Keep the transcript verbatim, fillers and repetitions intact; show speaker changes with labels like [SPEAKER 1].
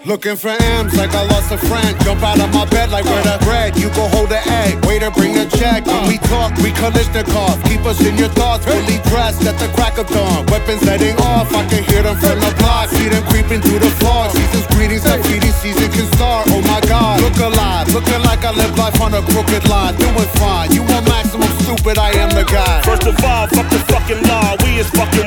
[SPEAKER 1] Looking for M's like I lost a friend. Jump out of my bed like where the bread. You go hold the egg. Waiter, bring the check. When we talk, we Kalashnikov. Keep us in your thoughts. Fully dressed at the crack of dawn. Weapons letting off. I can hear them from the block. See them creeping through the floor. Season's greetings. That feeding season can start. Oh my God. Look alive. Looking like I live life on a crooked line. Doing fine. You want maximum stupid. I am the guy.
[SPEAKER 2] First of all, fuck the fucking law. We is fucking